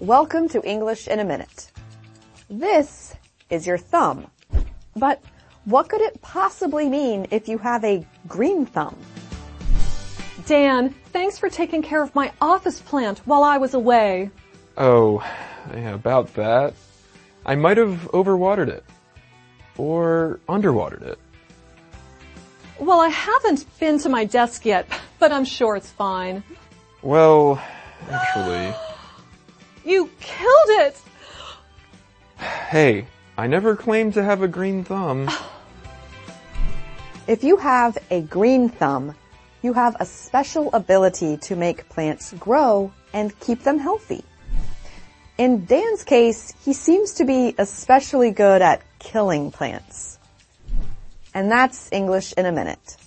Welcome to English in a Minute. This is your thumb. But what could it possibly mean if you have a green thumb? Dan, thanks for taking care of my office plant while I was away. Oh, yeah, about that. I might have overwatered it. Or underwatered it. Well, I haven't been to my desk yet, but I'm sure it's fine. Well, actually... You killed it! Hey, I never claimed to have a green thumb. If you have a green thumb, you have a special ability to make plants grow and keep them healthy. In Dan's case, he seems to be especially good at killing plants. And that's English in a Minute.